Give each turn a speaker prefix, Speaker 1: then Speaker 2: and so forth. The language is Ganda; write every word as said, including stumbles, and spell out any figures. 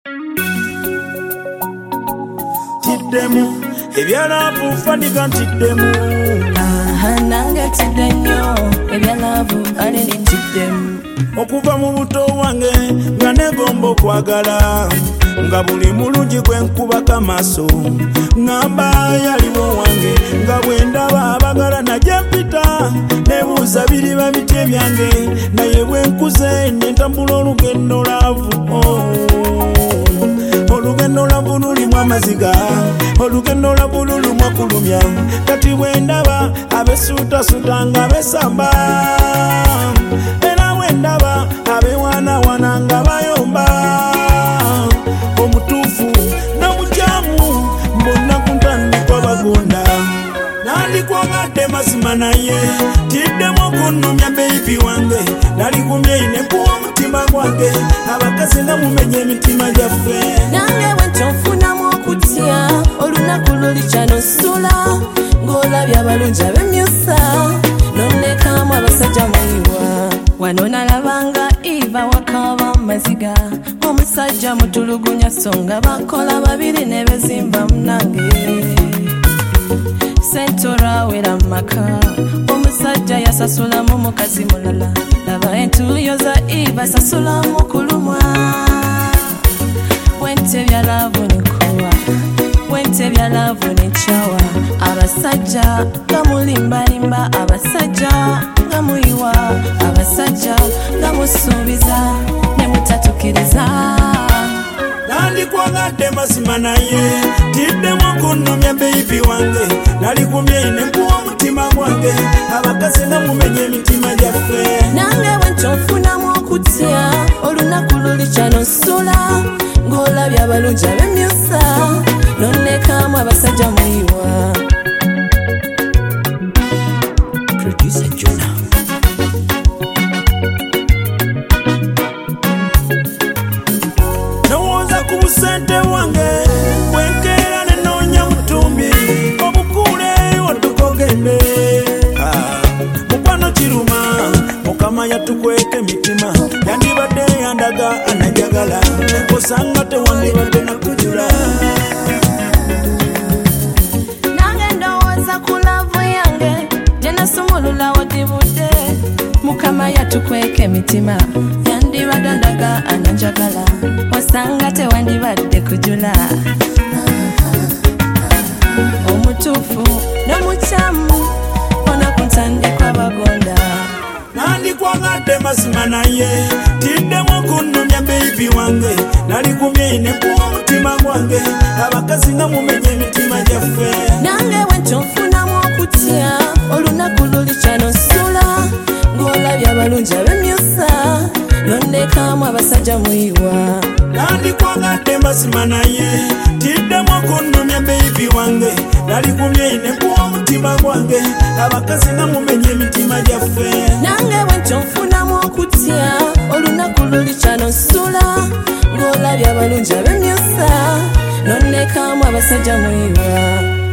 Speaker 1: Tiddemu ebyalavu faniga ntiddemu
Speaker 2: aha nange tidde nnyo ebyalavu ale nitiddemu
Speaker 1: okuva mu buto wange nga negomba okwagala nga buli mulungi gwe nkubako amaaso ngamba yaliwo wange nga bwe ndaba abagala najje mpita nebuuza biriba biti ebyange naye bwe nkuze nentambula olugendo laavu olugendo laavu lulimu amaziga olugendo laavu lulimu okulumya kati bwe ndaba abesuutasuuta nga besamba era bwe ndaba abewaanawaana nga bayomba omutuufu n'omukyamu mbonna ku ntandikwa bagonda nandikwagadde mazima naye tiddemu okunnumya beebi wange naligumye nekuwa omutima gwange abakazi nga mumenya emitima gyaffe
Speaker 2: nange bwe ntonfunamu okutya olunaku luli kyanosula ng'olabye abalungi ab'emyusa nonnekamu abasajja muyiwa wano nalabanga iva wakaba maziga omusajja mutulugunya so nga bakola babiri ne bezimba munange sentorawera maka omusajja yasasulamu mukazi mulala laba entuuyo za iva sasulamu kulumwa wente byalavu nekuwa wente byalavu nekyawa abasajja gamulimbalimba abasajja gamuyiwa abasajja gamusuubiza nemutatukiriza
Speaker 1: nandikwagadde mazima naye tiddemu okunnumya beebi wange naligumye nekuwa omutima gwange abakazi nga mumenya emitima gyaffe
Speaker 2: nange bwe ntonfunamu okutya olunaku luli kyanosula ng'olabye abalungi ab'emyusa nonnekamu abasajja muyiwa
Speaker 1: Producer Jonah. Nawooza ku busente wange bwenkeera nenoonya mutumbi obukuule watukogende mukwano kiruma mukama yatukweka emitima yandibadde yandaga anajagala osanga tewandibadde nakujula
Speaker 2: nange ndowooza ku laavu yange gye nasumulula wadibudde mukama yatukweka emitima yandibadde ndaga anajagala osanga tewandibadde kujula omutuufu n'omukyamu ona ku ntandikwa bagonda
Speaker 1: nandikwagadde mazima naye tiddemu okunnumya beebi wange naligumye nekuwa omutima gwange abakazi nga mumenya emitima gyaffe
Speaker 2: nange bwe ntonfunamu okutya olunaku luli kyanosula ng'olabye abalungi ab'emyusa nonnekamu abasajja muyiwa
Speaker 1: nandikwagadde mazima naye tiddemu okunnumya beebi wange naligumye nekuwa omutima gwange abakazi nga mumenya emitima gyaffe
Speaker 2: nange bwe ntonfunamu okutya olunaku luli kyanosula ng'olabye abalungi ab'emyusa nonnekamu abasajja muyiwa